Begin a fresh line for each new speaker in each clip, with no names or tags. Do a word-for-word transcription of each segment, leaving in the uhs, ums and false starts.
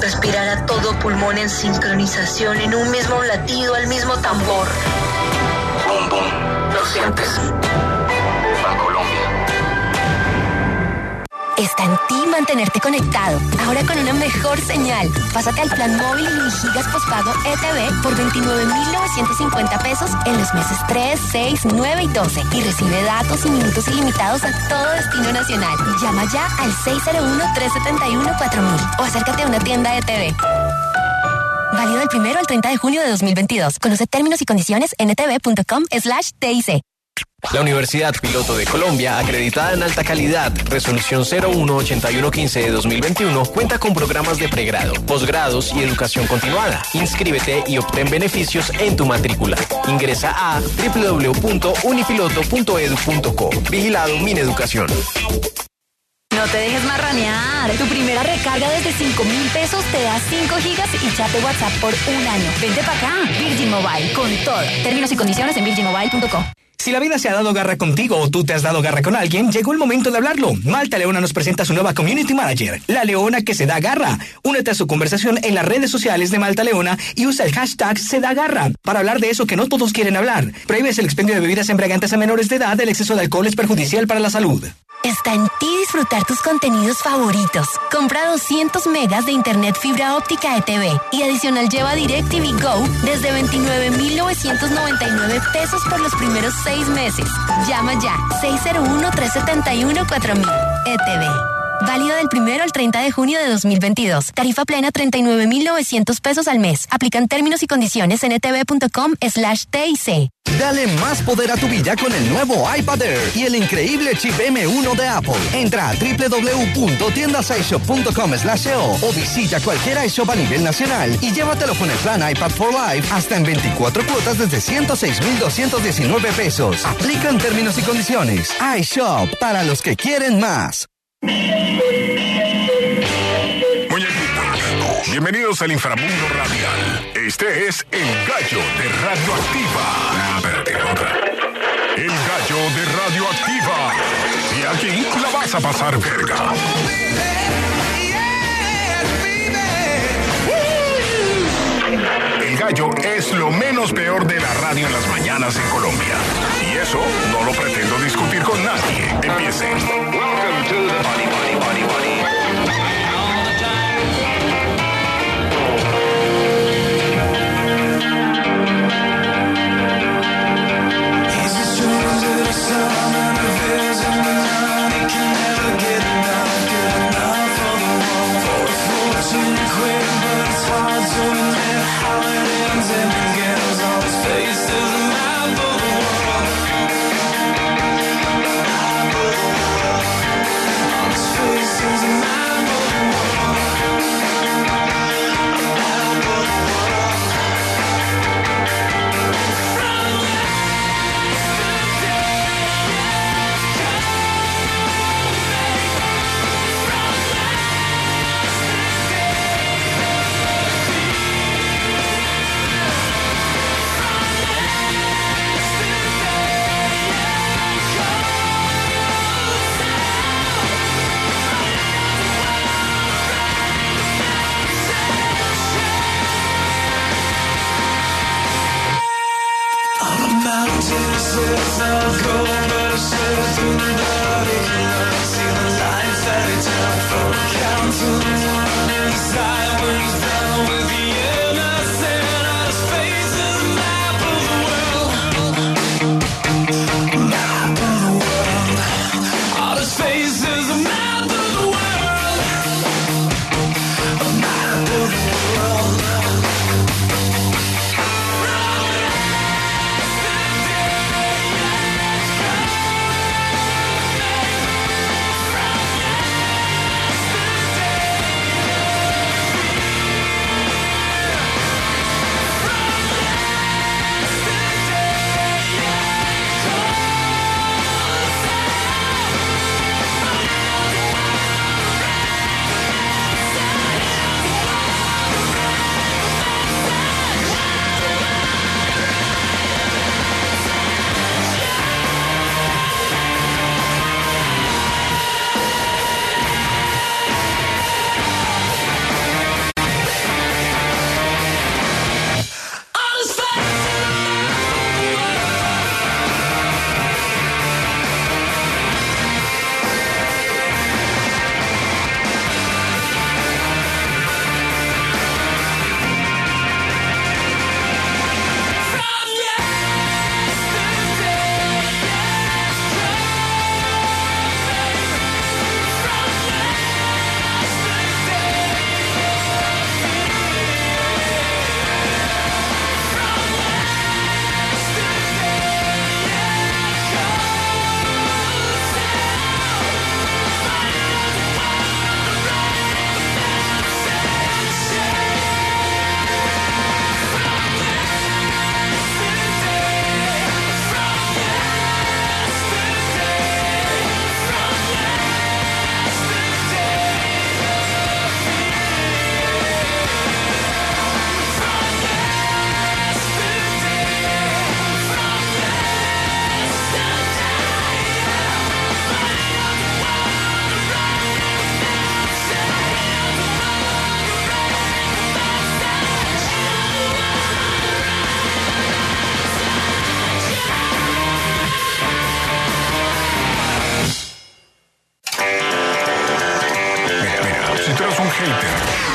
respirar a todo pulmón en sincronización, en un mismo latido, al mismo tambor.
Boom, boom. ¿Lo sientes? Bancolombia.
Está en ti mantenerte conectado, ahora con una mejor señal. Pásate al plan móvil y gigas postpago E T V por veintinueve mil novecientos cincuenta pesos en los meses tres, seis, nueve y doce. Y recibe datos y minutos ilimitados a todo destino nacional. Llama ya al seis cero uno, tres siete uno, cuatro mil o acércate a una tienda E T V. Válido del primero al treinta de junio de dos mil veintidós. Conoce términos y condiciones en etv.com slash TIC.
La Universidad Piloto de Colombia, acreditada en alta calidad, resolución cero uno ochenta y uno quince de dos mil veintiuno, cuenta con programas de pregrado, posgrados y educación continuada. Inscríbete y obtén beneficios en tu matrícula. Ingresa a doble u doble u doble u punto unipiloto punto edu punto co. Vigilado Mineducación.
No te dejes marranear. Tu primera recarga desde cinco mil pesos te da cinco gigas y chat de WhatsApp por un año. Vente para acá. Virgin Mobile, con todo. Términos y condiciones en virgin mobile punto com.
Si la vida se ha dado garra contigo o tú te has dado garra con alguien, llegó el momento de hablarlo. Malta Leona nos presenta su nueva Community Manager, la Leona que se da garra. Únete a su conversación en las redes sociales de Malta Leona y usa el hashtag se da garra para hablar de eso que no todos quieren hablar. Prohíbes el expendio de bebidas embriagantes a menores de edad. El exceso de alcohol es perjudicial para la salud.
Está en ti disfrutar tus contenidos favoritos. Compra doscientos megas de internet fibra óptica E T V y adicional lleva DirecTV Go desde veintinueve mil novecientos noventa y nueve pesos por los primeros seis meses. Llama ya seis cero uno, tres siete uno, cuatro mil. E T V. Válido del primero al treinta de junio de dos mil veintidós. Tarifa plena treinta y nueve mil novecientos pesos al mes. Aplican términos y condiciones en etv.com slash TIC.
Dale más poder a tu vida con el nuevo iPad Air y el increíble chip eme uno de Apple. Entra a doble u doble u doble u punto tiendas ishop punto com slash o o visita cualquier iShop a nivel nacional y llévatelo con el plan iPad for Life hasta en veinticuatro cuotas desde ciento seis mil doscientos diecinueve pesos. Aplican términos y condiciones. iShop, para los que quieren más.
Muñequitos, bienvenidos al inframundo radial. Este es El Gallo de Radioactiva. Ah, espérate, otra. El Gallo de Radioactiva. Y aquí la vas a pasar verga. El Gallo es lo menos peor de la radio en las mañanas en Colombia. Y eso no lo pretendo discutir con nadie. Empiecen. Welcome to the Body Body Body Body.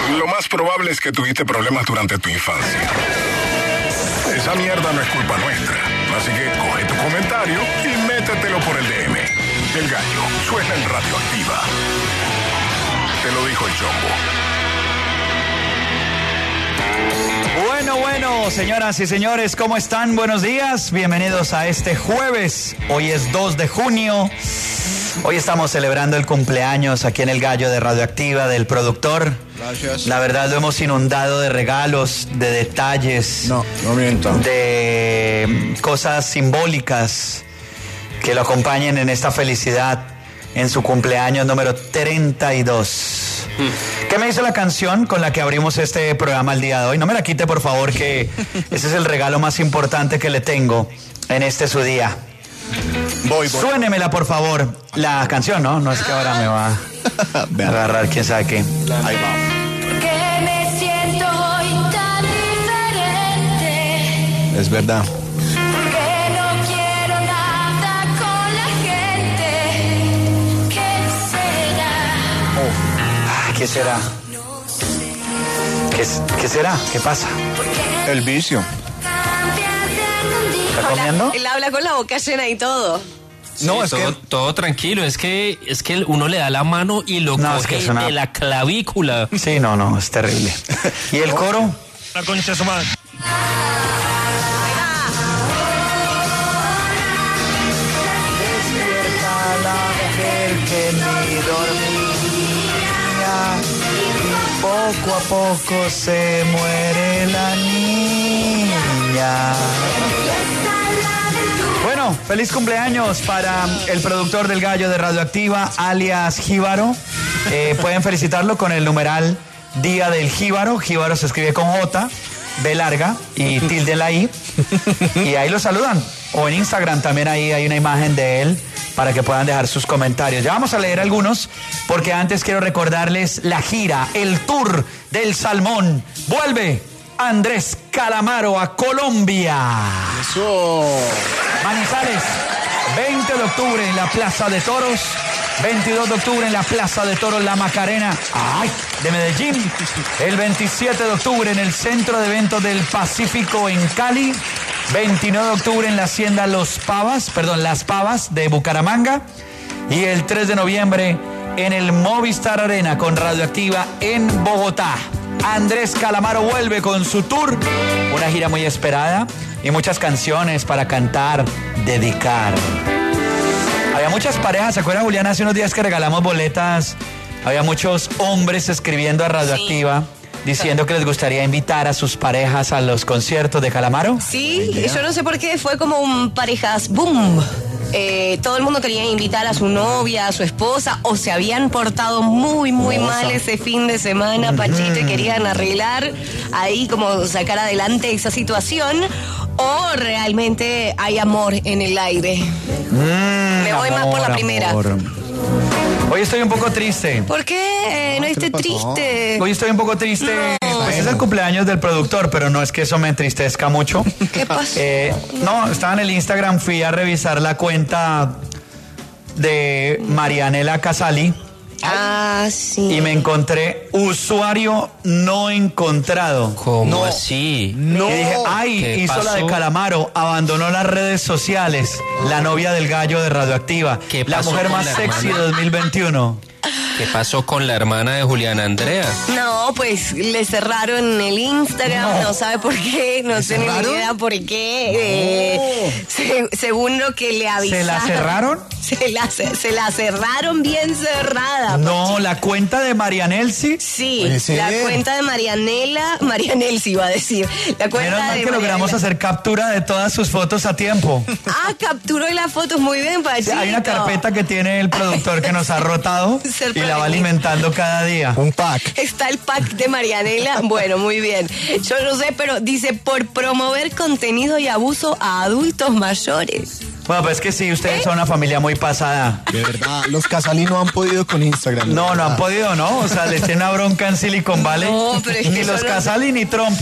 Lo más probable es que tuviste problemas durante tu infancia. Esa mierda no es culpa nuestra. Así que coge tu comentario y métetelo por el D M. El Gallo suena en Radioactiva. Te lo dijo el Chombo.
Bueno, bueno, señoras y señores, ¿cómo están? Buenos días, bienvenidos a este jueves. Hoy es dos de junio. Hoy estamos celebrando el cumpleaños aquí en el Gallo de Radioactiva del productor.
Gracias.
La verdad lo hemos inundado de regalos, de detalles.
No, no miento.
De cosas simbólicas que lo acompañen en esta felicidad en su cumpleaños número treinta y dos. Mm. ¿Qué me dice la canción con la que abrimos este programa el día de hoy? No me la quite, por favor, que ese es el regalo más importante que le tengo en este su día. Voy, voy. Suénemela, por favor. La canción, ¿no? No es que ahora me va a agarrar quién sabe qué. Ahí va.
Que me siento hoy tan diferente.
Es verdad.
Que no quiero nada con la gente. ¿Qué será?
Oh. ¿Qué será? ¿Qué, ¿Qué será? ¿Qué pasa?
El vicio.
¿Está comiendo?
Él habla con la boca llena y todo.
Sí,
no, es
todo,
que...
todo tranquilo, es que es que uno le da la mano y lo
no,
coge
es que es una...
de la clavícula.
Sí, no, no, es terrible. ¿Y el coro?
La concha de su madre.
Despierta la mujer que ni dormía y poco a poco se muere la niña. Bueno, feliz cumpleaños para el productor del Gallo de Radioactiva, alias Jíbaro. Eh, pueden felicitarlo con el numeral Día del Jíbaro. Jíbaro se escribe con J, B larga y tilde la I. Y ahí lo saludan. O en Instagram también ahí hay una imagen de él para que puedan dejar sus comentarios. Ya vamos a leer algunos, porque antes quiero recordarles la gira, el tour del Salmón. Vuelve Andrés Calamaro a Colombia.
Eso.
Manizales, veinte de octubre en la Plaza de Toros, veintidós de octubre en la Plaza de Toros La Macarena, ay, de Medellín, el veintisiete de octubre en el Centro de Eventos del Pacífico en Cali, veintinueve de octubre en la Hacienda Los Pavas, perdón, Las Pavas de Bucaramanga, y el tres de noviembre en el Movistar Arena con Radioactiva en Bogotá. Andrés Calamaro vuelve con su tour, una gira muy esperada y muchas canciones para cantar, dedicar. Había muchas parejas, ¿se acuerdan, Juliana? Hace unos días que regalamos boletas, había muchos hombres escribiendo a Radioactiva. Sí. Diciendo que les gustaría invitar a sus parejas a los conciertos de Calamaro.
Sí, yo no sé por qué, fue como un parejas boom. Eh, todo el mundo quería invitar a su novia, a su esposa, o se habían portado muy, muy Moza. mal ese fin de semana, mm-hmm. Pachito, y querían arreglar ahí como sacar adelante esa situación, o realmente hay amor en el aire. Mm, Me voy amor, más por la primera.
Amor. Hoy estoy un poco triste.
¿Por qué? No esté triste.
Hoy estoy un poco triste. No. Pues es el cumpleaños del productor, pero no es que eso me entristezca mucho.
¿Qué pasó?
Eh, no, estaba en el Instagram, fui a revisar la cuenta de Marianela Casali.
Ah, sí.
Y me encontré usuario no encontrado.
¿Cómo no, así?
No. Y dije, ay, hizo pasó? la de Calamaro, abandonó las redes sociales, la novia del Gallo de Radioactiva, la mujer más la sexy de dos mil veintiuno.
¿Qué pasó con la hermana de Juliana Andrea?
No, pues le cerraron el Instagram, no, no sabe por qué, no sé ni idea por qué. No. Eh, se, según lo que le avisaron.
¿Se la cerraron?
Se la, se la cerraron bien cerrada.
No, Pachito. La cuenta de Marianelsi.
Sí, la cuenta de Marianela, Marianelsi iba a decir. La cuenta
Menos mal
de
que
Marianela.
Logramos hacer captura de todas sus fotos a tiempo.
Ah, capturó las fotos, muy bien, Pachito.
Sí, hay una carpeta que tiene el productor que nos ha rotado y la va alimentando cada día.
Un pack.
Está el pack de Marianela. Bueno, muy bien. Yo no sé, pero dice por promover contenido y abuso a adultos mayores.
Bueno, pues es que sí, ustedes ¿Eh? son una familia muy pasada.
De verdad, los Casali no han podido con Instagram.
No, no han podido, ¿no? O sea, les tiene una bronca en Silicon Valley.
No, pero es
ni
que
los
no...
Casali ni Trump.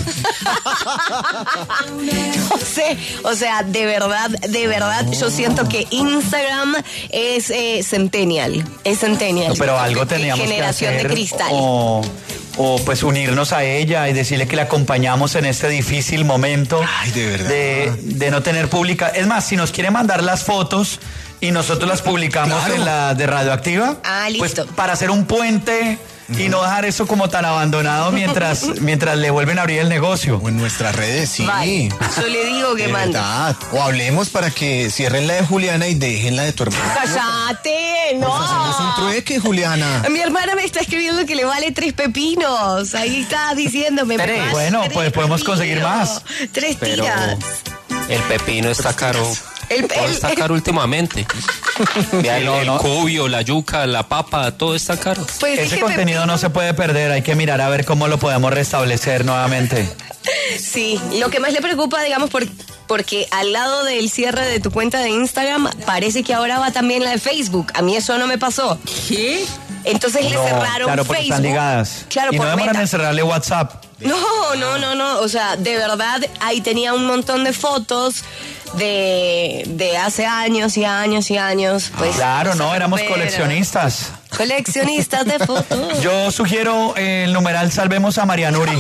No sé, o sea, de verdad, de verdad, oh. yo siento que Instagram es eh, centennial. Es centennial.
No, pero algo teníamos
Generación
que hacer.
de cristal.
O, o pues unirnos a ella y decirle que la acompañamos en este difícil momento.
Ay, de verdad.
De, de no tener pública. Es más, si nos quiere mandar las fotos y nosotros las publicamos
Claro.
en la de Radioactiva,
Ah, listo.
pues para hacer un puente y no dejar eso como tan abandonado mientras, mientras le vuelven a abrir el negocio.
O en nuestras redes, sí.
Vale, yo le digo que
De
mande.
verdad. O hablemos para que cierren la de Juliana y dejen la de tu hermana.
¡Cállate! ¡No!
Hacemos un trueque, Juliana.
Mi hermana me está escribiendo que le vale tres pepinos. Ahí está diciéndome.
Tres.
más
Bueno,
tres
pues podemos conseguir
pepinos.
más.
Tres
Pero
tiras.
el pepino está caro.
El,
Todo
el-
está caro últimamente. El,
no,
el
no.
cubio, la yuca, la papa, todo está caro.
pues
Ese
dije
contenido no se puede perder, hay que mirar a ver cómo lo podemos restablecer nuevamente.
Sí, lo que más le preocupa, digamos, por, porque al lado del cierre de tu cuenta de Instagram, parece que ahora va también la de Facebook. A mí eso no me pasó. ¿Qué? Entonces le
No,
cerraron
claro, porque
Facebook.
están ligadas.
Claro,
y no
por
demoran
Meta.
en cerrarle WhatsApp.
No, no, no, no. O sea, de verdad, ahí tenía un montón de fotos de, de hace años y años y años. Pues,
Claro, no,
se
éramos
recupera.
coleccionistas.
Coleccionistas de fotos.
Yo sugiero eh, el numeral Salvemos a Marianuri.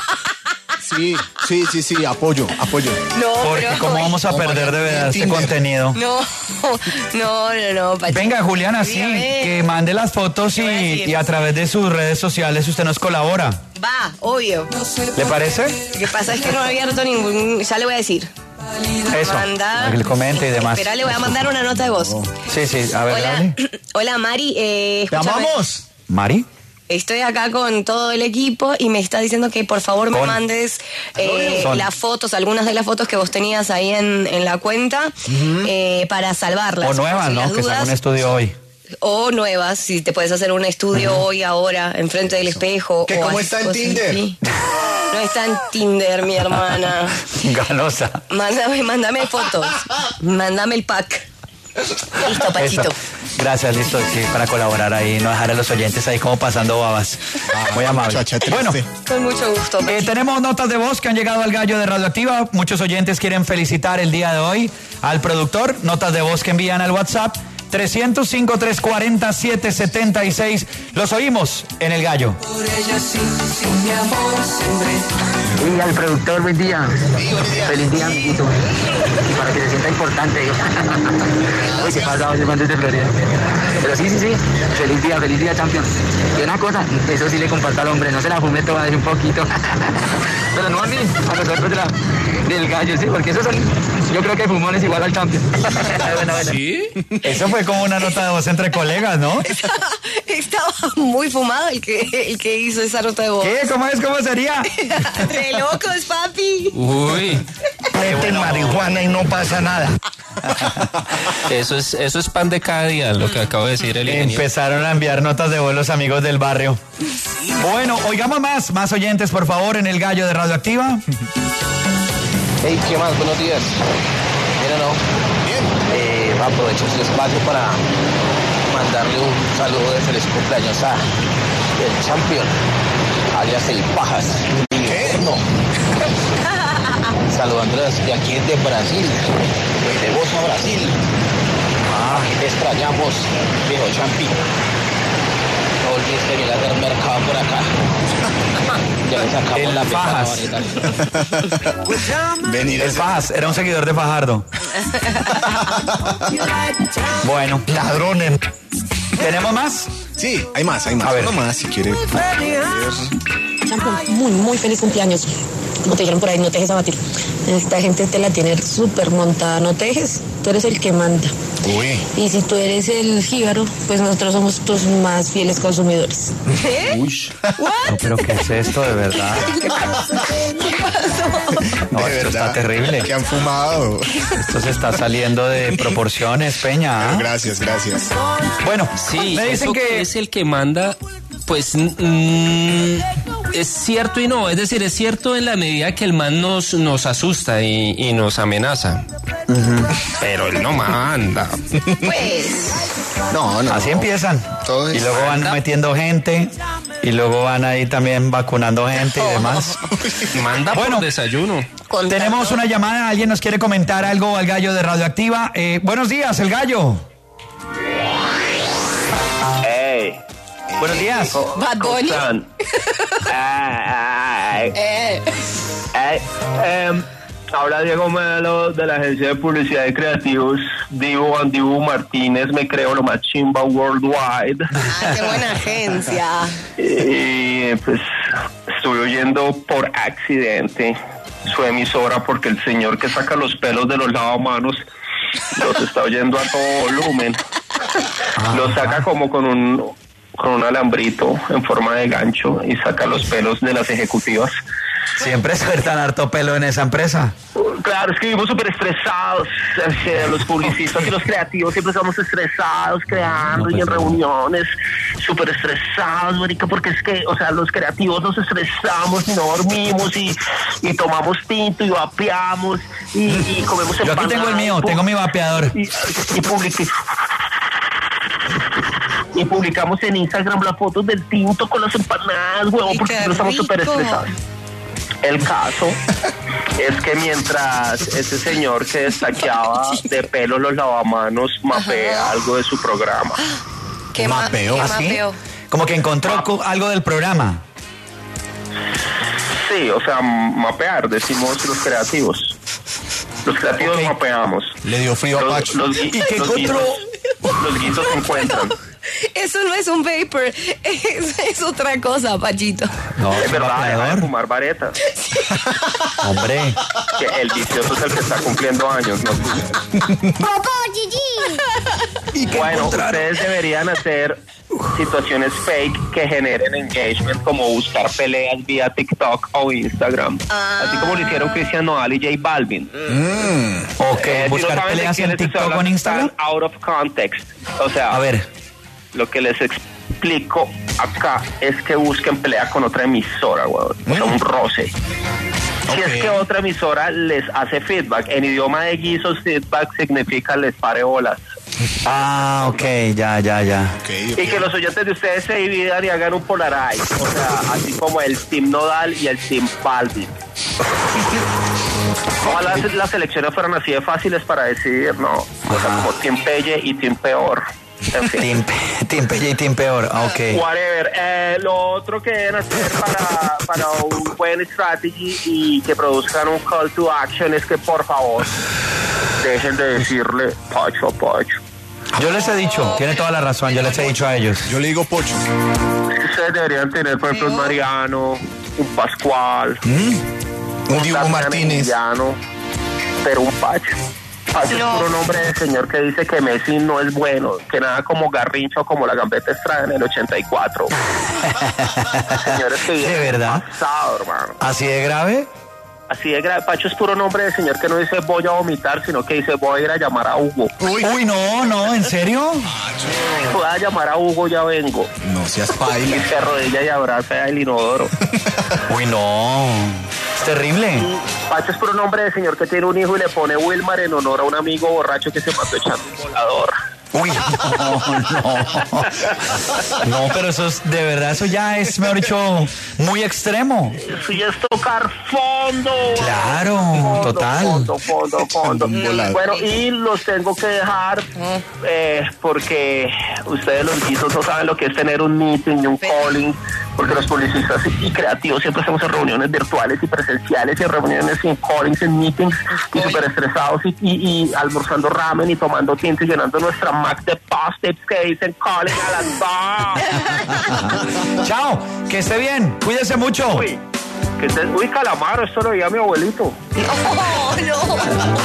Sí, sí, sí, sí, apoyo, apoyo.
No,
Porque
pero-
cómo vamos a perder de verdad este
Tinder.
contenido.
No, no, no, no. Pachi.
Venga, Juliana, sí,
Dígame.
que mande las fotos y,
voy a decir?
y a través de sus redes sociales usted nos colabora.
Va, obvio.
¿Le parece?
Lo que pasa es que no he abierto ningún... Ya le voy a decir.
Eso,
Manda-
para que le comente y demás.
Espera, le voy a mandar una nota de voz.
Sí, sí, a ver,
Hola,
dale.
hola Mari. Eh,
¡Te
escúchame.
amamos!
¿Mari?
Estoy acá con todo el equipo y me está diciendo que por favor me
Con.
mandes eh,
Son.
las fotos, algunas de las fotos que vos tenías ahí en, en la cuenta eh, para salvarlas.
O nuevas,
por si
¿no?
las
Que se haga
dudas.
un estudio hoy.
O nuevas, si te puedes hacer un estudio hoy, ahora, enfrente del espejo.
¿Que
o
cómo
así,
está en
cosas
Tinder?
así. No está en Tinder, mi hermana.
Ganosa.
Mándame, mándame fotos. Mándame el pack. Listo, Pachito.
Eso. Gracias, listo, sí, para colaborar ahí, no dejar a los oyentes ahí como pasando babas. Muy amable.
muchacha triste.
Bueno,
Con mucho gusto.
eh,
Pachito.
tenemos notas de voz que han llegado al gallo de Radioactiva. Muchos oyentes quieren felicitar el día de hoy al productor. Notas de voz que envían al WhatsApp trescientos cinco, trescientos cuarenta, setecientos setenta y seis. Los oímos en el gallo.
Y al productor, buen día. Feliz día, amiguito. Y para que se sienta importante. Uy, qué pasado, yo desde Florida. Pero sí, sí, sí. Feliz día, feliz día, champion. Y una cosa, eso sí le comparto al hombre, no se la fume toda, deje un poquito. Pero no a mí, a nosotros de la, del gallo, sí, porque esos son, yo creo que fumón es igual al champion. Bueno, bueno.
¿Sí?
Eso fue como una nota de voz entre colegas, ¿no?
Estaba muy fumado el que, el que hizo esa nota de voz.
¿Qué? ¿Cómo es? ¿Cómo sería?
¡Re locos, papi!
Uy,
Meten marihuana y no pasa nada.
eso es, eso es pan de cada día, lo que acabo de decir el ingeniero.
Empezaron a enviar notas de voz los amigos del barrio. Bueno, oigamos más, más oyentes, por favor, en el gallo de Radioactiva.
Hey, ¿qué más? Buenos días. Mira, no. Bien. Eh, aprovecho este espacio para mandarle un saludo de feliz cumpleaños a el champion, alias el Pajas. ¿Qué? No. Saludándoles de aquí de Brasil, de Bosa, Brasil. Ah, te extrañamos, viejo champi. No olvides que viene a hacer mercado por acá. Ya le sacamos
El
la
Fajas.
pizarra.
Venir
El Fajas, era un seguidor de Fajardo. Bueno,
ladrones.
¿tenemos más?
Sí, hay más, hay más.
A ver.
Uno más si quiere.
Champion, muy, muy feliz cumpleaños. Como te dijeron por ahí, no te dejes abatir. Esta gente te la tiene súper montada, no te dejes. Tú eres el que manda.
Uy.
Y si tú eres el jíbaro, pues nosotros somos tus más fieles consumidores.
¿Qué?
Uy. No, pero ¿qué es esto de verdad?
¿Qué pasó? ¿Qué pasó?
No,
De
esto está
verdad,
terrible.
Que han fumado.
Esto se está saliendo de proporciones, Peña. ¿ah?
Gracias, gracias.
Bueno,
Sí,
me dicen
eso
que...
es el que manda, pues mm, es cierto y no, es decir, es cierto en la medida que el man nos, nos asusta y, y nos amenaza. Pero él no manda.
Pues,
No, no.
Así empiezan.
Todo es-
Y luego van metiendo gente. Y luego van ahí también vacunando gente y demás.
Manda
Bueno.
por desayuno.
contando.
Tenemos una llamada. ¿Alguien nos quiere comentar algo al gallo de Radioactiva? Eh, buenos días, el gallo.
Hey,
Buenos días.
Bad Bunny.
Eh. Eh, em, habla Diego Melo de la agencia de publicidad y creativos Divo Andivo Martínez, me creo lo más chimba worldwide.
Ah, qué buena agencia.
Y pues estuve oyendo por accidente su emisora porque el señor que saca los pelos de los lavamanos los está oyendo a todo volumen. Los saca como con un con un alambrito en forma de gancho y saca los pelos de las ejecutivas.
Siempre sueltan harto pelo en esa empresa.
Claro, es que vivimos súper estresados. Los publicistas y los creativos siempre estamos estresados, creando y en reuniones súper estresados, marica, porque es que, o sea, los creativos nos estresamos y no dormimos y, y tomamos tinto y vapeamos y, y comemos
empanadas. Yo aquí tengo el mío, y, tengo mi vapeador.
Y, y publiqué. Y publicamos en Instagram las fotos del tinto con las empanadas, huevón, porque no estamos súper estresados. El caso es que mientras ese señor que destaqueaba de pelo los lavamanos mapea Ajá. algo de su programa.
¿Qué mapeó? ¿Qué
¿Así?
mapeó?
Como que encontró Map- algo del programa.
Sí, o sea, mapear, decimos los creativos. Los creativos okay. mapeamos.
Le dio frío a Pacho.
Los, los,
¿Y qué
los
encontró?
Guisos, los guisos se encuentran.
Eso no es un vapor, es, es otra cosa, Pachito.
No, es verdad, deja de fumar vareta.
Sí.
Hombre.
Que el vicioso es el que está cumpliendo años, ¿no?
¡Popó, Gigi!
Bueno, ustedes deberían hacer situaciones fake que generen engagement, como buscar peleas vía TikTok o Instagram. Ah. Así como lo hicieron Cristian Nodal y J Balvin.
Mm. Ok, eh, buscar si no peleas en TikTok o en Instagram.
Out of context. O sea,
a ver.
Lo que les explico acá es que busquen pelea con otra emisora, weón. O sea, un roce. Si okay. es que otra emisora les hace feedback. En idioma de guisos, feedback significa les pare bolas.
Ah, ok, ya, ya, ya.
Okay, okay. Y que los oyentes de ustedes se dividan y hagan un polarize. O sea, así como el Team Nodal y el Team Balvin. Ojalá las, las elecciones fueran así de fáciles para decidir, ¿no? O sea, como Team Pelle y Team Peor. En fin.
Team, team Pelle y Team Peor, ok.
Whatever. Eh, lo otro que deben hacer para, para un buen strategy y que produzcan un call to action es que, por favor, dejen de decirle Pacho, Pacho.
Yo les he dicho, tiene toda la razón, yo les he dicho a ellos.
Yo le digo Pocho.
Ustedes deberían tener, por ejemplo, un Mariano, un Pascual,
¿Mm? un Diego Martínez,
pero un Pacho. Pacho no. Es puro nombre de señor que dice que Messi no es bueno, que nada como Garrincha o como la Gambetta Estrada en el ochenta y cuatro. Señores que
¿de verdad?
Pasado, hermano.
¿Así de grave?
Así de grave. Pacho es puro nombre de señor que no dice voy a vomitar, sino que dice voy a ir a llamar a Hugo.
Uy, Uy no, no, ¿en serio?
Voy a llamar a Hugo, ya vengo.
No seas paila.
Y se arrodilla y abraza el inodoro.
Uy, no. Es terrible.
Y Pacho es puro nombre de señor que tiene un hijo y le pone Wilmar en honor a un amigo borracho que se mató echando un volador.
Uy, no, no. No, pero eso es, de verdad, eso ya es, mejor dicho, muy extremo.
Eso ya es tocar fondo.
Claro, fondo, total.
Fondo, fondo, fondo. Bueno, y los tengo que dejar eh, porque ustedes los guisos no saben lo que es tener un meeting y un calling, porque los publicistas y creativos siempre estamos en reuniones virtuales y presenciales y en reuniones y en callings, en meetings y súper estresados y, y, y almorzando ramen y tomando tinto y llenando nuestra Mac de post-its que dicen calling a las dos.
Chao, que esté bien, cuídese mucho.
Uy, que esté, uy, calamaro, esto lo veía mi abuelito.
No, no.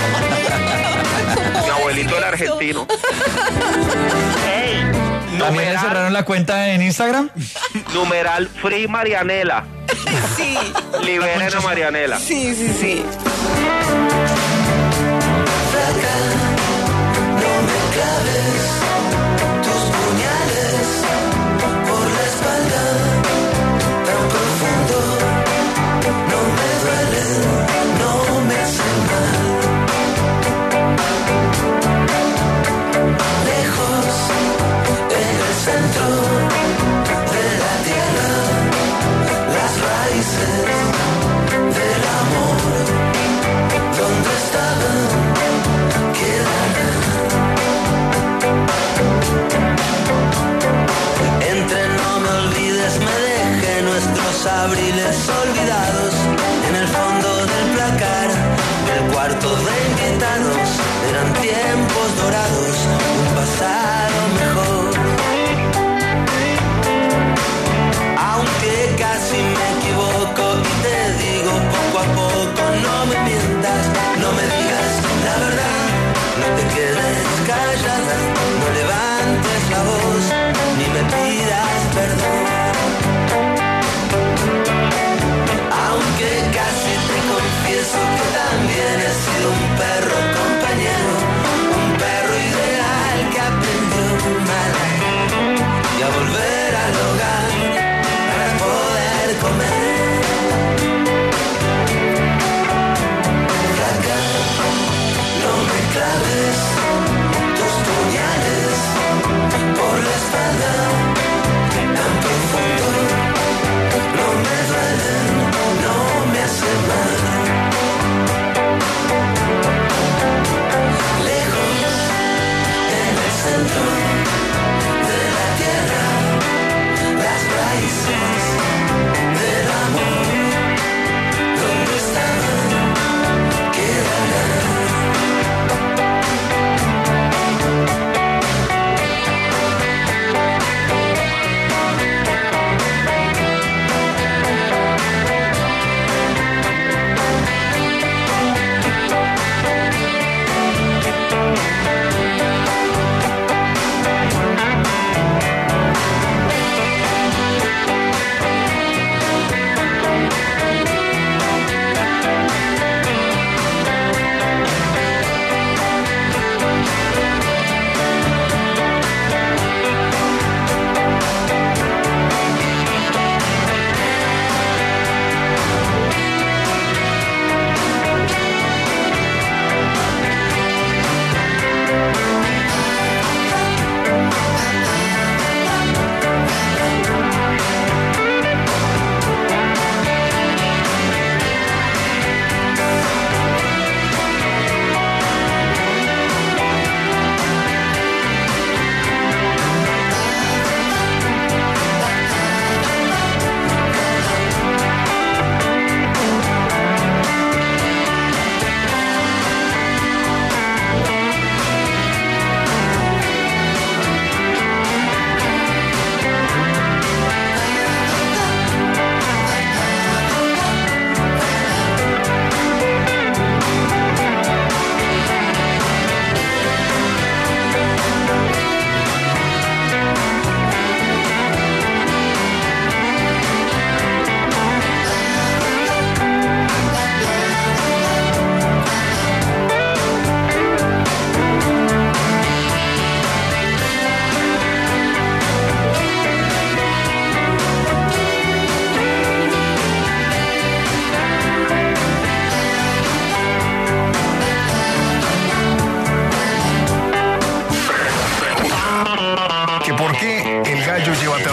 Mi abuelito era argentino. Hey,
¿también le cerraron la cuenta en Instagram?
Numeral Free Marianela.
Sí.
Liberen a Marianela.
Sí, sí, sí.
No me claves tus puñales por la espalda tan profundo. No me duelen, no me hacen mal. Lejos, en el centro de la tierra, las raíces del amor.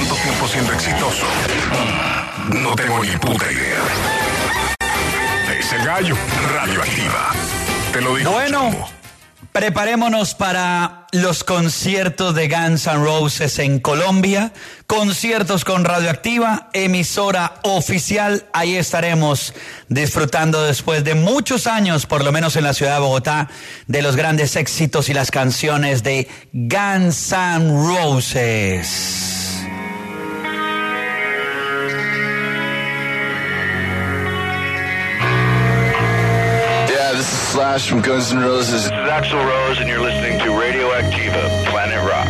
tanto tiempo siendo exitoso? No tengo ni puta idea. Es el Gallo, Radioactiva. Te lo digo.
Bueno,
chamo.
preparémonos para los conciertos de Guns N' Roses en Colombia. Conciertos con Radioactiva, emisora oficial. Ahí estaremos disfrutando después de muchos años, por lo menos en la ciudad de Bogotá, de los grandes éxitos y las canciones de Guns N' Roses.
This is Slash from Guns N' Roses. This is Axl Rose, and you're listening to Radioactiva, Planet Rock.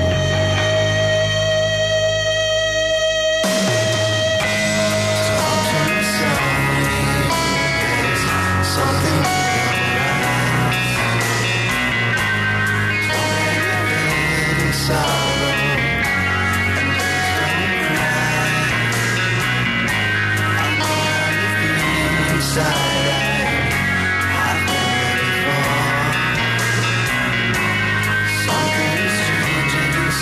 Something strange in your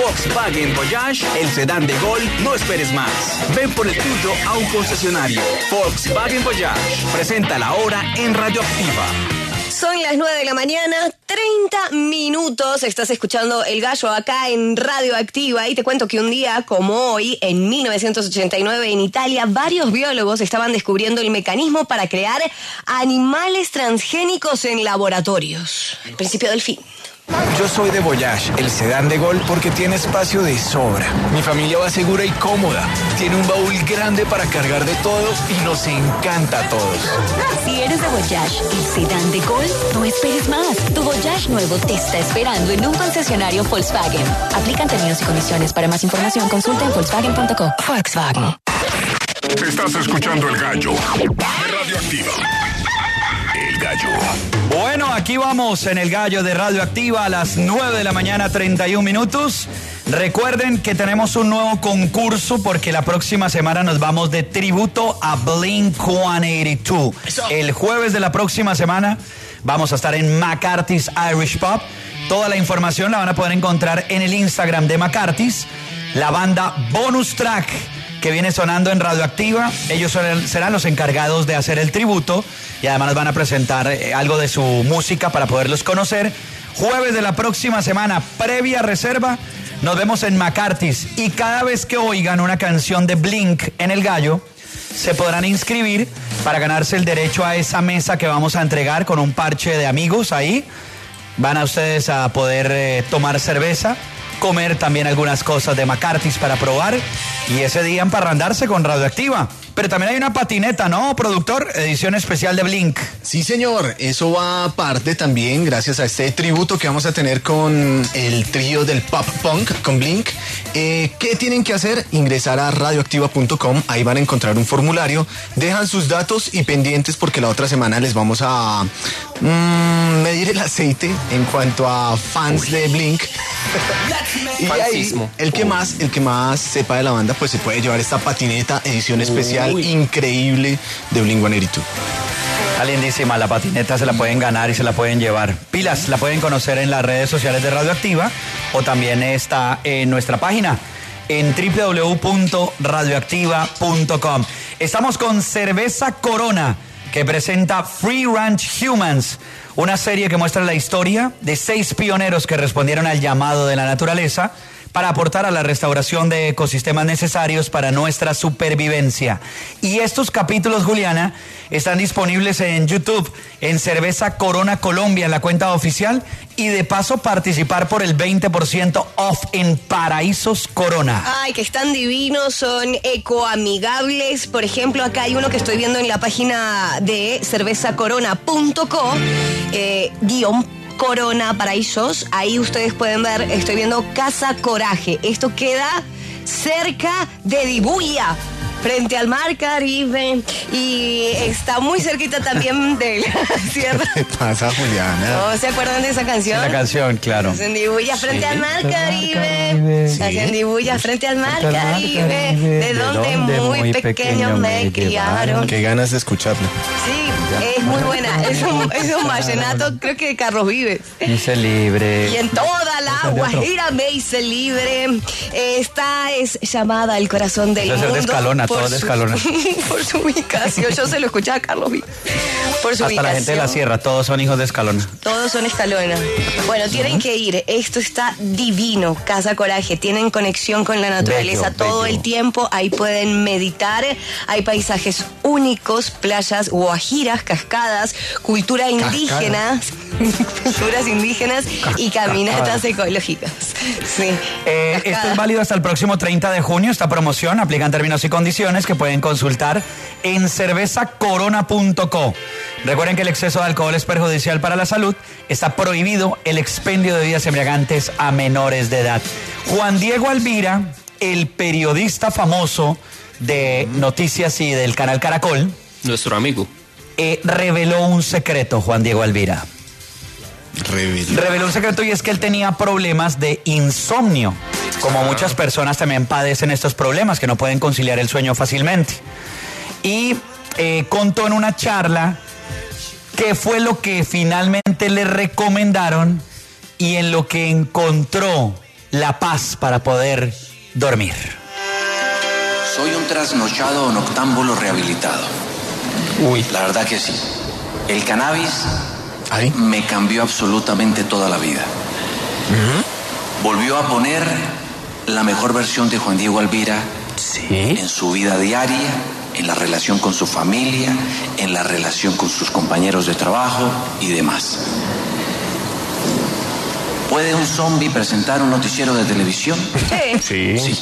Volkswagen Voyage, el sedán de Gol, no esperes más. Ven por el tuyo a un concesionario. Volkswagen Voyage, presenta la hora en Radioactiva.
Son las nueve de la mañana, treinta minutos. Estás escuchando El Gallo acá en Radioactiva y te cuento que un día como hoy, en mil novecientos ochenta y nueve, en Italia, varios biólogos estaban descubriendo el mecanismo para crear animales transgénicos en laboratorios. El principio del fin.
Yo soy de Voyage, el sedán de Gol, porque tiene espacio de sobra. Mi familia va segura y cómoda. Tiene un baúl grande para cargar de todo y nos encanta a todos.
Si eres de Voyage, el sedán de Gol, no esperes más. Tu Voyage nuevo te está esperando en un concesionario Volkswagen. Aplican términos y condiciones. Para más información, consulta en volkswagen punto com. Volkswagen.
Estás escuchando El Gallo de Radioactiva. El Gallo.
Bueno, aquí vamos en El Gallo de Radioactiva a las nueve de la mañana, treinta y un minutos. Recuerden que tenemos un nuevo concurso porque la próxima semana nos vamos de tributo a Blink ciento ochenta y dos. El jueves de la próxima semana vamos a estar en McCarthy's Irish Pub. Toda la información la van a poder encontrar en el Instagram de McCarthy's. La banda Bonus Track, que viene sonando en Radioactiva, ellos son, serán los encargados de hacer el tributo y además nos van a presentar eh, algo de su música para poderlos conocer. Jueves de la próxima semana, previa reserva, nos vemos en McCarthy's y cada vez que oigan una canción de Blink en El Gallo, se podrán inscribir para ganarse el derecho a esa mesa que vamos a entregar con un parche de amigos ahí. Van a ustedes a poder eh, tomar cerveza, comer también algunas cosas de McCarthy's para probar y ese día emparrandarse con Radioactiva. Pero también hay una patineta, ¿no, productor? Edición especial de Blink.
Sí, señor. Eso va aparte también gracias a este tributo que vamos a tener con el trío del pop punk, con Blink. Eh, ¿Qué tienen que hacer? Ingresar a radioactiva punto com. Ahí van a encontrar un formulario. Dejan sus datos y pendientes porque la otra semana les vamos a mmm, medir el aceite en cuanto a fans Uy. de Blink. Y ahí, el que más, el que más sepa de la banda, pues se puede llevar esta patineta edición especial Uy. increíble de Blink ciento ochenta y dos.
Está lindísima la patineta, se la pueden ganar y se la pueden llevar. Pilas, la pueden conocer en las redes sociales de Radioactiva o también está en nuestra página en doble u doble u doble u punto radioactiva punto com. Estamos con Cerveza Corona, que presenta Free Range Humans, una serie que muestra la historia de seis pioneros que respondieron al llamado de la naturaleza para aportar a la restauración de ecosistemas necesarios para nuestra supervivencia. Y estos capítulos, Juliana, están disponibles en YouTube, en Cerveza Corona Colombia, en la cuenta oficial, y de paso participar por el veinte por ciento off en Paraísos Corona.
Ay, que están divinos, son ecoamigables. Por ejemplo, acá hay uno que estoy viendo en la página de cerveza corona punto co, eh, guión Corona Paraísos. Ahí ustedes pueden ver, estoy viendo Casa Coraje. Esto queda cerca de Dibuya, frente al Mar Caribe, y está muy cerquita también de la sierra.
¿Qué pasa, Juliana?
¿No se acuerdan de esa canción?
La canción, claro.
Hacen Dibuya frente sí. al Mar Caribe. Sí. Hacen Dibuya frente al Mar Caribe. De donde muy, muy pequeño me criaron.
Qué ganas de escucharlo.
Sí, es muy buena. Es un, es un vallenato, creo que de Carlos Vives.
Me hice libre.
Y en toda la Guajira me hice libre. Esta es llamada El Corazón del Mundo.
Es de Escalona, todo de Escalona.
Por su ubicación. Yo se lo escuchaba a Carlos Vives. Por su
Hasta
ubicación.
la gente de la sierra, todos son hijos de Escalona.
Todos son Escalona. Bueno, tienen que ir. Esto está divino. Casa Coraje. Tienen conexión con la naturaleza bello, todo bello. el tiempo. Ahí pueden meditar. Hay paisajes únicos, playas guajiras, cascadas, cultura indígena, culturas indígenas y caminatas ecológicas. Sí.
Eh, esto es válido hasta el próximo treinta de junio. Esta promoción aplican términos y condiciones que pueden consultar en cerveza corona punto co. Recuerden que el exceso de alcohol es perjudicial para la salud. Está prohibido el expendio de bebidas embriagantes a menores de edad. Juan Diego Alvira, el periodista famoso de noticias y del canal Caracol,
nuestro amigo,
eh, reveló un secreto, Juan Diego Alvira.
Reveló.
Reveló un secreto y es que él tenía problemas de insomnio. Como muchas personas también padecen estos problemas, que no pueden conciliar el sueño fácilmente. Y eh, contó en una charla qué fue lo que finalmente le recomendaron y en lo que encontró la paz para poder dormir.
Soy un trasnochado noctámbulo rehabilitado.
Uy.
La verdad que sí. El cannabis ¿Ay? me cambió absolutamente toda la vida. Uh-huh. Volvió a poner la mejor versión de Juan Diego Alvira ¿Sí? en su vida diaria, en la relación con su familia, en la relación con sus compañeros de trabajo y demás. ¿Puede un zombie presentar un noticiero de televisión?
Sí.
Sí.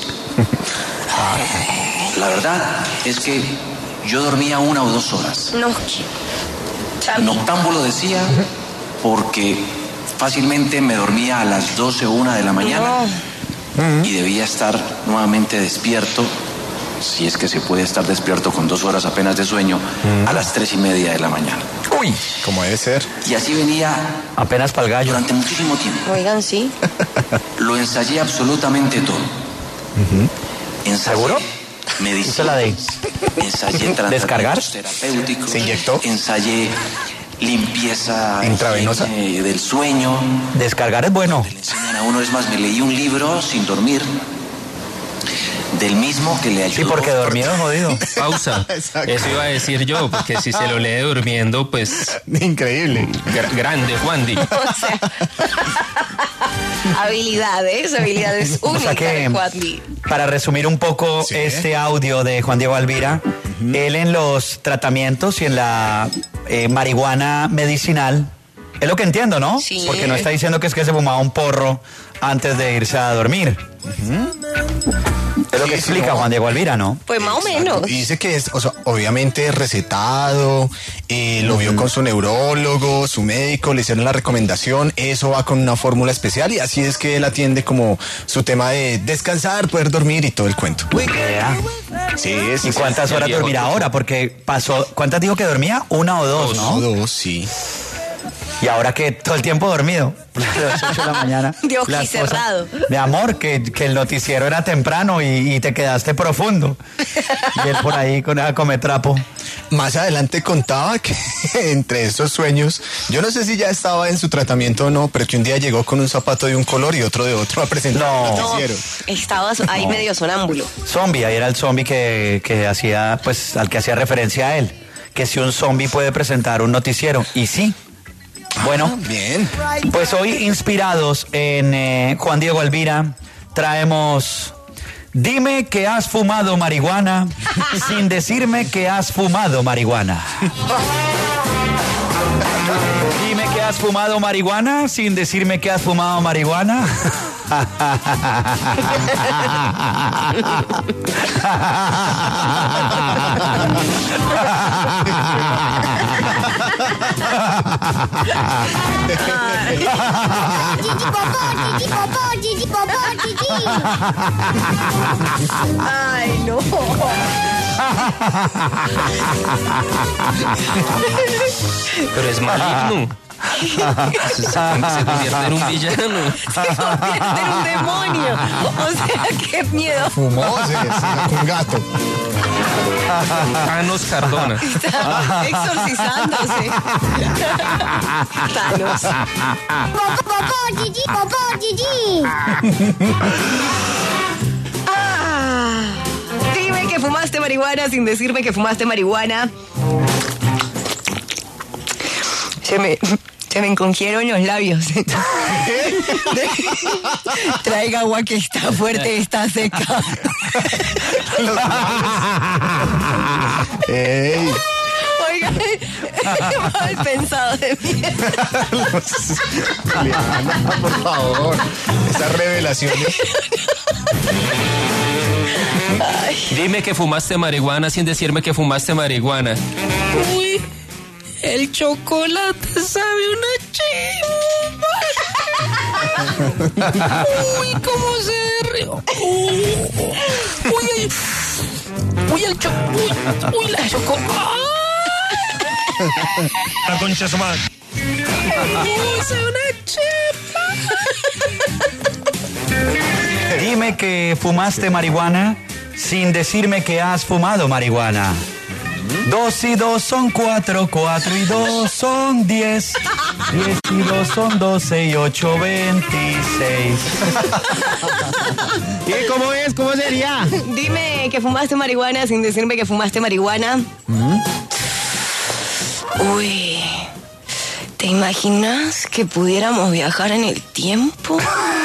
La verdad es que yo dormía una o dos horas.
No.
Noctámbulo decía porque fácilmente me dormía a las doce o una de la mañana no. y debía estar nuevamente despierto, si es que se puede estar despierto con dos horas apenas de sueño, uh-huh. a las tres y media de la mañana.
Uy, como debe ser.
Y así venía
apenas para el gallo
durante muchísimo tiempo.
Oigan, sí.
Lo ensayé absolutamente todo.
Uh-huh.
Ensayé
¿Seguro?
Medicina.
La de
ensayé
descargar.
Terapéuticos.
Se inyectó.
Ensayé limpieza
intravenosa
eh, del sueño.
Descargar es bueno.
Le enseñan a uno, es más, me leí un libro sin dormir. Del mismo que le ayudó.
Sí, porque dormido es jodido.
Pausa. Exacto. Eso iba a decir yo, porque si se lo lee durmiendo, pues...
Increíble.
Gr- grande, Juan Di.
O sea, habilidades, habilidades únicas, o sea que, de Juan Di.
Para resumir un poco sí. este audio de Juan Diego Alvira, uh-huh. él en los tratamientos y en la eh, marihuana medicinal, es lo que entiendo, ¿no?
Sí.
Porque no está diciendo que es que se fumaba un porro antes de irse a dormir. Uh-huh. Es lo que sí, explica Juan Diego Alvira, ¿no?
Pues más Exacto. o menos.
Y dice que es, o sea, obviamente recetado, eh, lo uh-huh. vio con su neurólogo, su médico, le hicieron la recomendación, eso va con una fórmula especial y así es que él atiende como su tema de descansar, poder dormir y todo el cuento.
Yeah.
Sí, sí.
¿Y cuántas horas dormirá ahora? Porque pasó, ¿cuántas dijo que dormía? Una o dos, ¿no?
Una o dos, sí.
Y ahora que todo el tiempo dormido, a las ocho de la mañana.
De ojicerrado.
Mi amor, que, que el noticiero era temprano y, y te quedaste profundo. Y él por ahí con a comer trapo.
Más adelante contaba que entre esos sueños, yo no sé si ya estaba en su tratamiento o no, pero que un día llegó con un zapato de un color y otro de otro a presentar
no.
el noticiero.
No, estaba ahí no. medio sonámbulo.
Zombie, ahí era el zombie que, que hacía, pues, al que hacía referencia a él. Que si un zombie puede presentar un noticiero. Y sí. Bueno,
ah, bien.
Pues hoy inspirados en eh, Juan Diego Alvira, traemos Dime que has fumado marihuana sin decirme que has fumado marihuana. Dime que has fumado marihuana sin decirme que has fumado marihuana.
Ay, no.
Pero es maligno. Se, se convierte en un villano.
Se convierte en un demonio. O sea, qué miedo.
Fumó, se, se un gato.
Thanos Cardona.
Está exorcizándose. Thanos.
Popó, Gigi, popó, Gigi.
Ah, dime que fumaste marihuana sin decirme que fumaste marihuana. Se me, se me encogieron los labios. Traiga agua que está fuerte y está seca.
Ey.
Oiga, mal pensado de mí.
Por favor, esas revelaciones.
Dime que fumaste marihuana sin decirme que fumaste marihuana.
Uy, el chocolate sabe una chimba. Uy, cómo se rió. Uy, uy, uy, el chocolate. Uy, la chocolate.
La concha de su madre.
Uy, sabe una chimba.
Dime que fumaste marihuana sin decirme que has fumado marihuana. Dos y dos son cuatro, cuatro y dos son diez, diez y dos son doce y ocho, veintiséis.
¿Qué? ¿Cómo es? ¿Cómo sería?
Dime que fumaste marihuana sin decirme que fumaste marihuana.
¿Mm?
Uy, ¿te imaginas que pudiéramos viajar en el tiempo?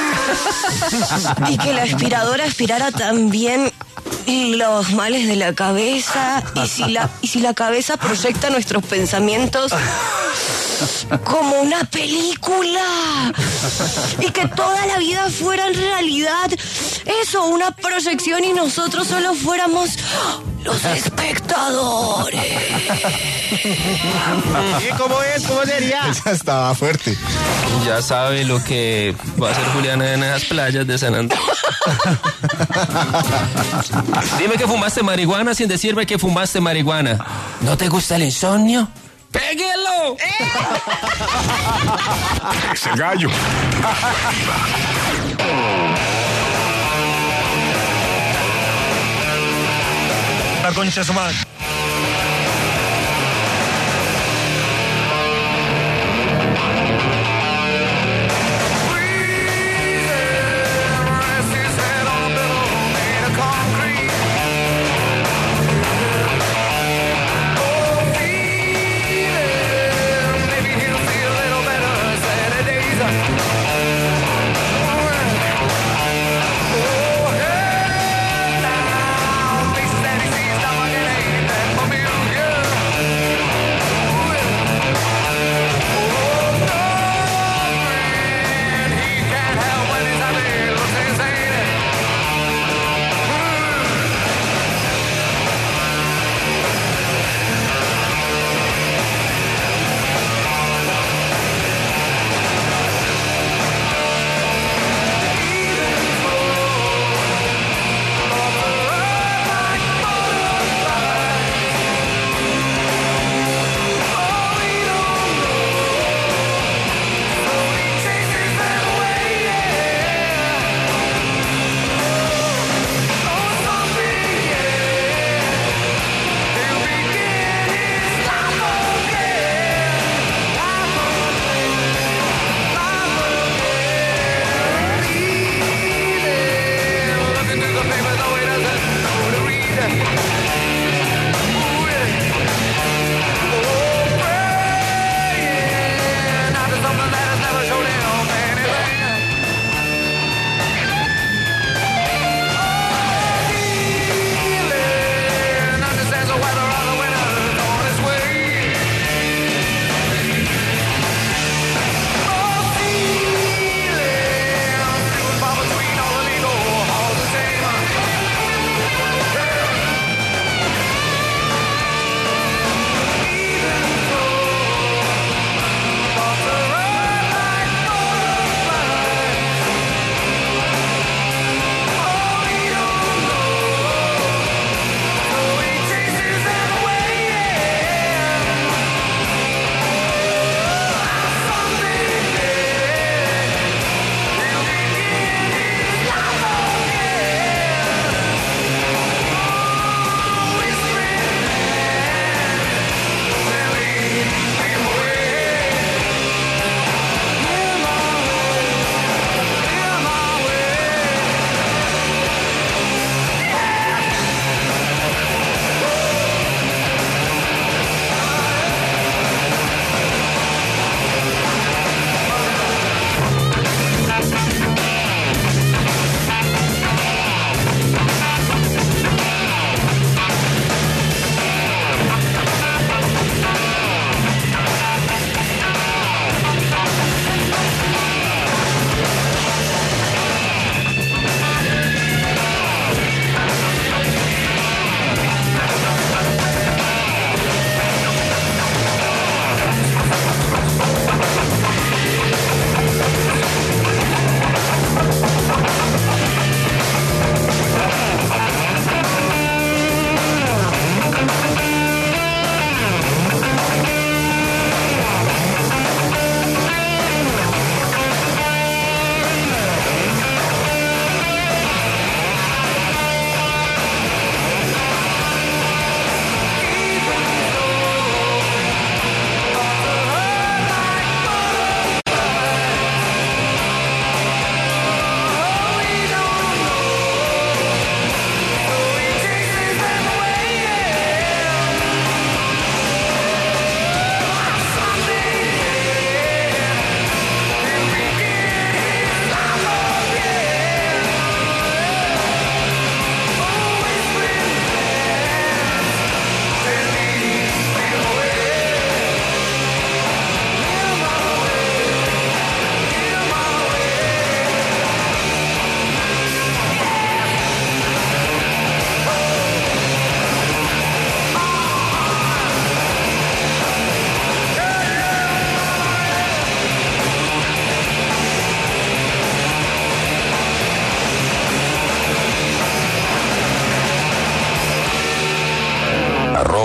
Y que la aspiradora aspirara también los males de la cabeza. Y si la, y si la cabeza proyecta nuestros pensamientos como una película. Y que toda la vida fuera en realidad eso, una proyección, y nosotros solo fuéramos los espectadores.
¿Y cómo es? ¿Cómo sería?
Esa estaba fuerte.
Ya sabe lo que va a hacer Juliana en esas playas de San Andrés. Dime que fumaste marihuana sin decirme que fumaste marihuana. ¿No te gusta el insomnio? ¡Péguelo!
Ese gallo.
La concha de su madre.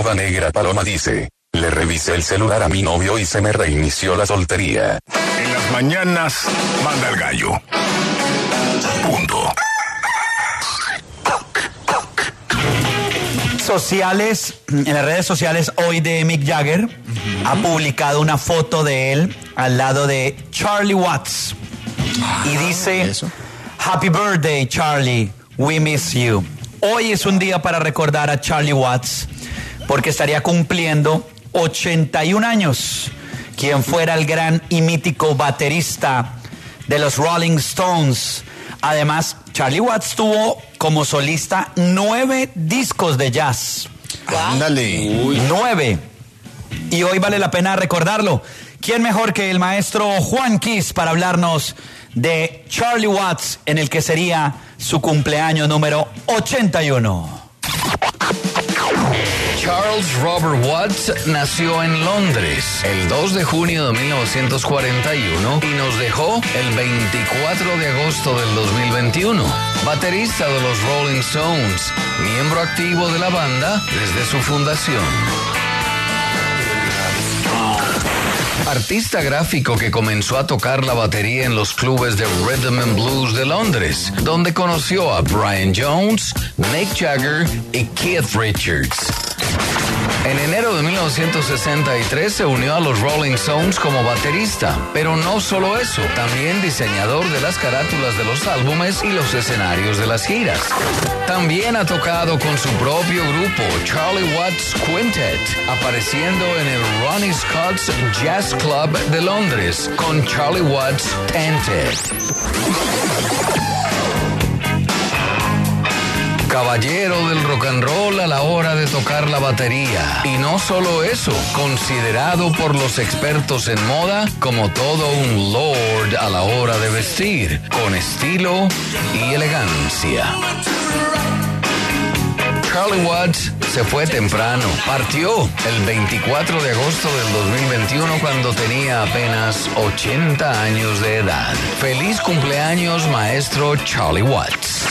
Barba Negra Paloma dice: le revisé el celular a mi novio y se me reinició la soltería. En las mañanas, manda el gallo. Punto.
Sociales, en las redes sociales hoy de Mick Jagger, uh-huh. ha publicado una foto de él al lado de Charlie Watts. Ah, y dice: ¿eso? Happy birthday, Charlie, we miss you. Hoy es un día para recordar a Charlie Watts, porque estaría cumpliendo ochenta y un años, quien fuera el gran y mítico baterista de los Rolling Stones. Además, Charlie Watts tuvo como solista nueve discos de jazz.
Ándale.
Nueve. Y hoy vale la pena recordarlo. ¿Quién mejor que el maestro Juan Kiss para hablarnos de Charlie Watts, en el que sería su cumpleaños número ochenta y uno?
Charles Robert Watts nació en Londres el dos de junio de mil novecientos cuarenta y uno y nos dejó el veinticuatro de agosto del dos mil veintiuno. Baterista de los Rolling Stones, miembro activo de la banda desde su fundación. Artista gráfico que comenzó a tocar la batería en los clubes de Rhythm and Blues de Londres, donde conoció a Brian Jones, Mick Jagger y Keith Richards. En enero de mil novecientos sesenta y tres se unió a los Rolling Stones como baterista, pero no solo eso, también diseñador de las carátulas de los álbumes y los escenarios de las giras. También ha tocado con su propio grupo, Charlie Watts Quintet, apareciendo en el Ronnie Scott's Jazz Club de Londres con Charlie Watts Tented. Caballero del rock and roll a la hora de tocar la batería. Y no solo eso, considerado por los expertos en moda como todo un lord a la hora de vestir, con estilo y elegancia. Charlie Watts se fue temprano. Partió el veinticuatro de agosto del dos mil veintiuno cuando tenía apenas ochenta años de edad. Feliz cumpleaños, maestro Charlie Watts.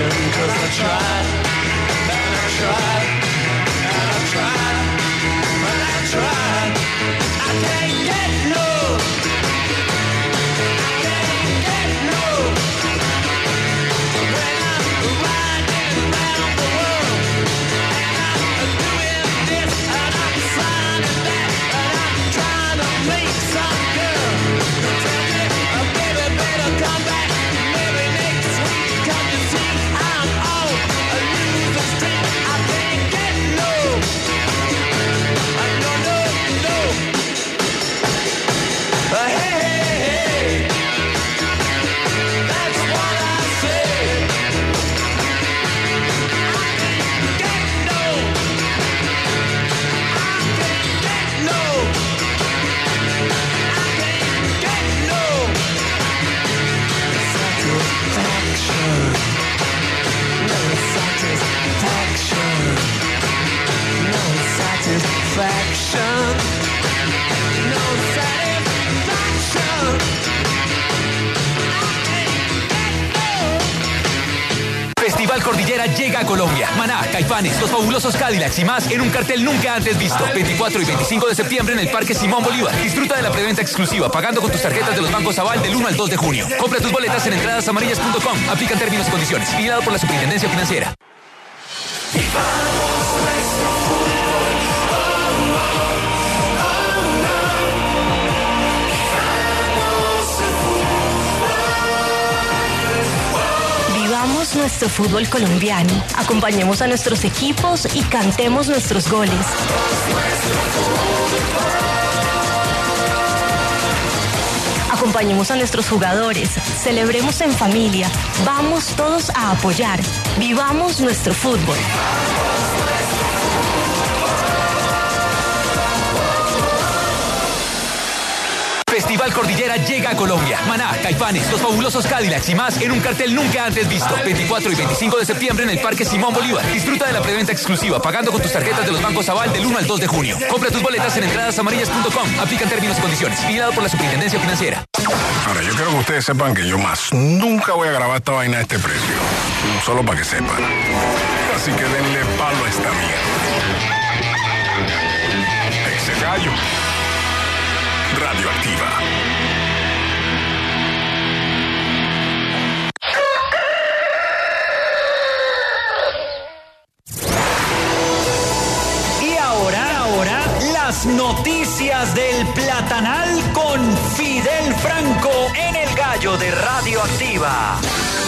Tried, and I tried, and I tried.
Cordillera llega a Colombia. Maná, Caifanes, Los Fabulosos Cadillacs y más en un cartel nunca antes visto. veinticuatro y veinticinco de septiembre en el Parque Simón Bolívar. Disfruta de la preventa exclusiva pagando con tus tarjetas de los bancos Aval del uno al dos de junio. Compra tus boletas en entradas amarillas punto com. Aplican términos y condiciones. Vigilado por la Superintendencia Financiera.
Vivamos nuestro fútbol colombiano, acompañemos a nuestros equipos y cantemos nuestros goles. Acompañemos a nuestros jugadores, celebremos en familia, vamos todos a apoyar, vivamos nuestro fútbol.
Festival Cordillera llega a Colombia. Maná, Caifanes, Los Fabulosos Cadillacs y más en un cartel nunca antes visto. veinticuatro y veinticinco de septiembre en el Parque Simón Bolívar. Disfruta de la preventa exclusiva pagando con tus tarjetas de los bancos Aval del uno al dos de junio. Compra tus boletas en entradas amarillas punto com. Aplican términos y condiciones. Vigilado por la Superintendencia Financiera.
Ahora, yo quiero que ustedes sepan que yo más nunca voy a grabar esta vaina a este precio. Solo para que sepan. Así que denle palo a esta mierda. Ese gallo. Radioactiva.
Y ahora, ahora, las noticias del Platanal con Fidel Franco en el Gallo de Radioactiva.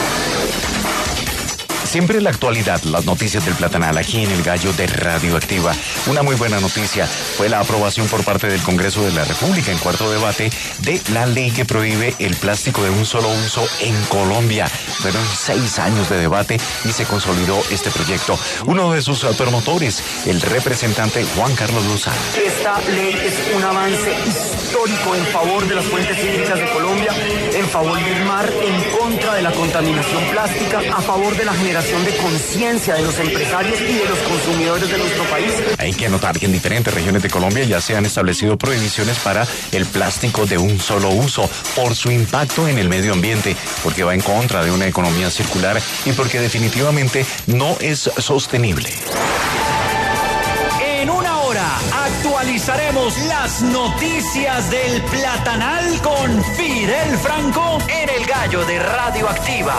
Siempre en la actualidad, las noticias del Platanal aquí en el Gallo de Radioactiva. Una muy buena noticia fue la aprobación por parte del Congreso de la República en cuarto debate de la ley que prohíbe el plástico de un solo uso en Colombia. Fueron seis años de debate y se consolidó este proyecto. Uno de sus promotores, el representante Juan Carlos Lozano.
Esta ley es un avance histórico en favor de las fuentes hídricas de Colombia, en favor del mar, en contra de la contaminación plástica, a favor de la generación de conciencia de los empresarios y de los consumidores de nuestro país.
Hay que notar que en diferentes regiones de Colombia ya se han establecido prohibiciones para el plástico de un solo uso por su impacto en el medio ambiente, porque va en contra de una economía circular y porque definitivamente no es sostenible.
En una hora actualizaremos las noticias del Platanal con Fidel Franco en el Gallo de Radioactiva.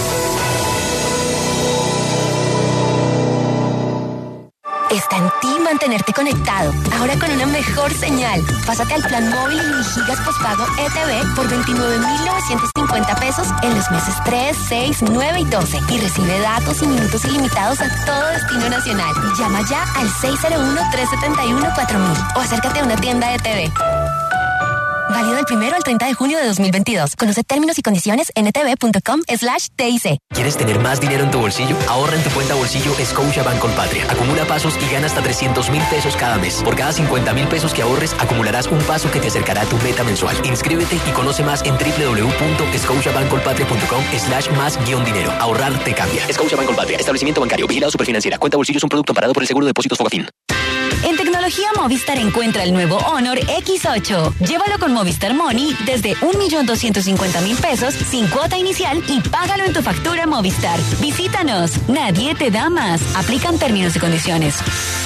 Está en ti mantenerte conectado, ahora con una mejor señal. Pásate al plan móvil y gigas postpago E T V por veintinueve mil novecientos cincuenta pesos en los meses tres, seis, nueve y doce. Y recibe datos y minutos ilimitados a todo destino nacional. Llama ya al seis cero uno, tres siete uno, cuatro mil o acércate a una tienda E T V. Válido del primero al treinta de junio de dos mil veintidós. Conoce términos y condiciones en etv.com slash TIC.
¿Quieres tener más dinero en tu bolsillo? Ahorra en tu cuenta bolsillo Scotiabank Colpatria. Acumula pasos y gana hasta trescientos mil pesos cada mes. Por cada cincuenta mil pesos que ahorres, acumularás un paso que te acercará a tu meta mensual. Inscríbete y conoce más en doble u doble u doble u punto scotiabank colpatria punto com slash más guión dinero. Ahorrar te cambia. Scotiabank Colpatria. Establecimiento bancario. Vigilado Superfinanciera. Cuenta bolsillo es un producto amparado por el Seguro de Depósitos Fogafín.
En tecnología Movistar encuentra el nuevo Honor X ocho. Llévalo con Movistar Money desde un millón doscientos cincuenta mil pesos sin cuota inicial y págalo en tu factura Movistar. Visítanos. Nadie te da más. Aplican términos y condiciones.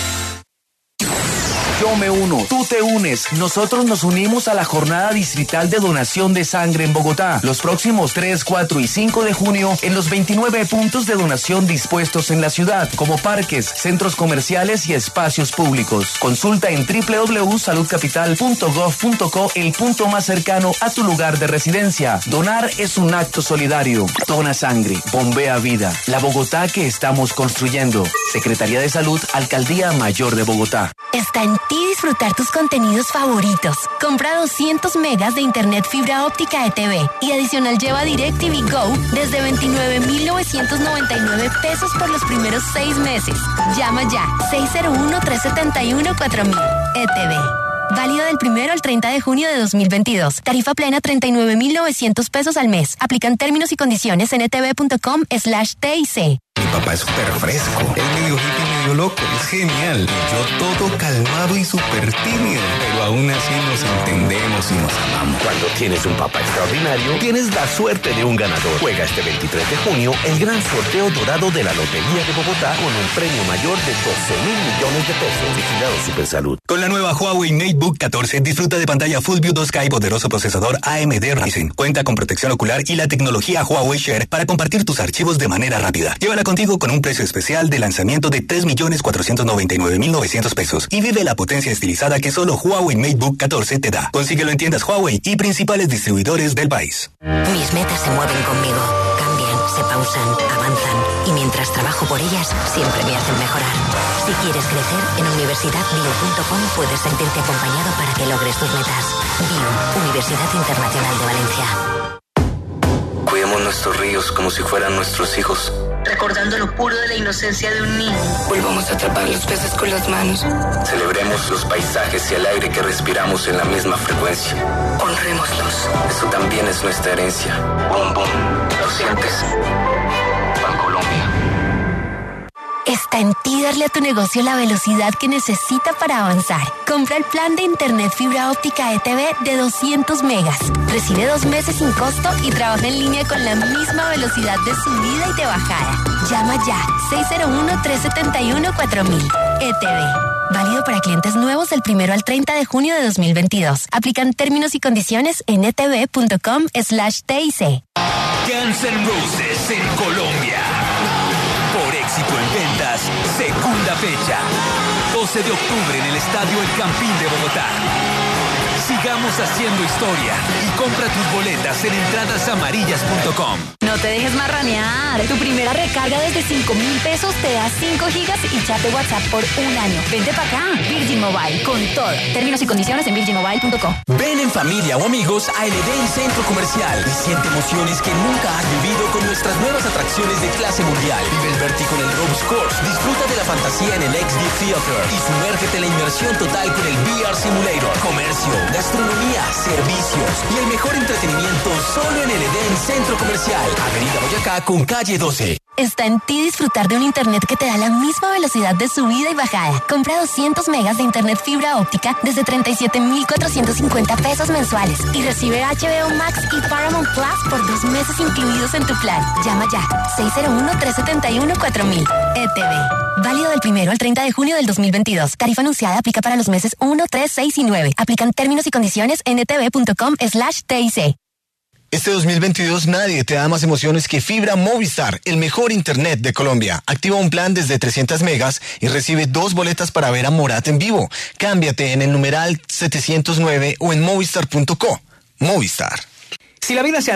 Yo me uno, tú te unes, nosotros nos unimos a la jornada distrital de donación de sangre en Bogotá, los próximos tres, cuatro y cinco de junio en los veintinueve puntos de donación dispuestos en la ciudad, como parques, centros comerciales y espacios públicos. Consulta en doble u doble u doble u punto salud capital punto gov punto co el punto más cercano a tu lugar de residencia. Donar es un acto solidario. Dona sangre, bombea vida. La Bogotá que estamos construyendo. Secretaría de Salud, Alcaldía Mayor de Bogotá.
Está en ti disfrutar tus contenidos favoritos. Compra doscientos megas de internet fibra óptica E T V y adicional lleva DirecTV Go desde veintinueve mil novecientos noventa y nueve pesos por los primeros seis meses. Llama ya seis cero uno, tres siete uno, cuatro mil. E T V. Válido del primero al treinta de junio de dos mil veintidós. Tarifa plena treinta y nueve mil novecientos pesos al mes. Aplican términos y condiciones en etv punto com slash TIC.
Mi papá es súper fresco, es medio hippie y medio loco, es genial. Y yo todo calmado y súper tímido, pero aún así nos entendemos y nos amamos.
Cuando tienes un papá extraordinario, tienes la suerte de un ganador. Juega este veintitrés de junio el gran sorteo dorado de la Lotería de Bogotá con un premio mayor de doce mil millones de pesos. Vigilado Supersalud.
Con la nueva Huawei MateBook catorce, disfruta de pantalla Full View dos K y poderoso procesador A M D Ryzen. Cuenta con protección ocular y la tecnología Huawei Share para compartir tus archivos de manera rápida. Llévala contigo con un precio especial de lanzamiento de tres millones cuatrocientos noventa y nueve mil novecientos pesos y vive la potencia estilizada que solo Huawei MateBook catorce te da. Consíguelo en tiendas Huawei y principales distribuidores del país.
Mis metas se mueven conmigo, cambian, se pausan, avanzan y mientras trabajo por ellas siempre me hacen mejorar. Si quieres crecer, en universidad bio punto com puedes sentirte acompañado para que logres tus metas. Bio, Universidad Internacional de Valencia.
Cuidemos nuestros ríos como si fueran nuestros hijos.
Recordando lo puro de la inocencia de un niño. Volvamos a atrapar los peces con las manos.
Celebremos los paisajes y el aire que respiramos en la misma frecuencia.
Honrémoslos.
Eso también es nuestra herencia. Bum, bum. ¿Lo sientes? Bancolombia.
Está en ti darle a tu negocio la velocidad que necesita para avanzar. Compra el plan de internet fibra óptica E T V de doscientos megas. Recibe dos meses sin costo y trabaja en línea con la misma velocidad de subida y de bajada. Llama ya seis cero uno, tres siete uno, cuatro mil. E T V. Válido para clientes nuevos del primero al treinta de junio de dos mil veintidós. Aplican términos y condiciones en etv.com slash TIC.
Guns N' Roses en Colombia. Por éxito en ventas, segunda fecha. doce de octubre en el Estadio El Campín de Bogotá. Sigamos haciendo historia y compra tus boletas en entradas amarillas punto com.
No te dejes marranear. Tu primera recarga desde cinco mil pesos te da cinco gigas y chat de WhatsApp por un año. Vente para acá. Virgin Mobile, con todo. Términos y condiciones en virgin mobile punto com.
Ven en familia o amigos a El Edén Centro Comercial y siente emociones que nunca has vivido con nuestras nuevas atracciones de clase mundial. Vive el vértigo en el Rose Course, disfruta de la fantasía en el X D Theater y sumérgete en la inmersión total con el V R Simulator. Comercio, gastronomía, servicios y el mejor entretenimiento solo en El Edén Centro Comercial, Avenida Boyacá con calle doce.
Está en ti disfrutar de un internet que te da la misma velocidad de subida y bajada. Compra doscientos megas de internet fibra óptica desde treinta y siete mil cuatrocientos cincuenta pesos mensuales y recibe H B O Max y Paramount Plus por dos meses incluidos en tu plan. Llama ya seis cero uno, tres siete uno, cuatro mil. E T V. Válido del primero al treinta de junio del dos mil veintidós. Tarifa anunciada aplica para los meses uno, tres, seis y nueve. Aplican términos y condiciones en etv.com slash TIC.
Este dos mil veintidós nadie te da más emociones que Fibra Movistar, el mejor internet de Colombia. Activa un plan desde trescientos megas y recibe dos boletas para ver a Morat en vivo. Cámbiate en el numeral setecientos nueve o en movistar punto co. Movistar.
Si la vida se